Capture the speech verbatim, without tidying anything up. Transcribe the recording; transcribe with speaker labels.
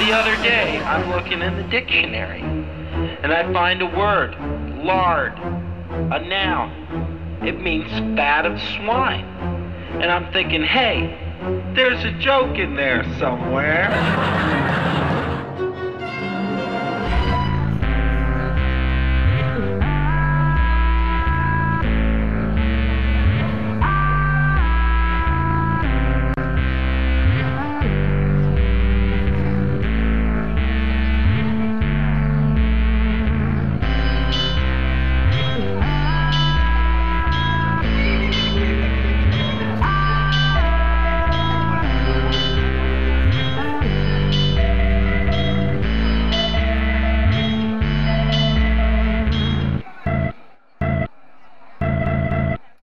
Speaker 1: the other day, I'm looking in the dictionary, and I find a word, lard, a noun. It means fat of swine. And I'm thinking, hey, there's a joke in there somewhere.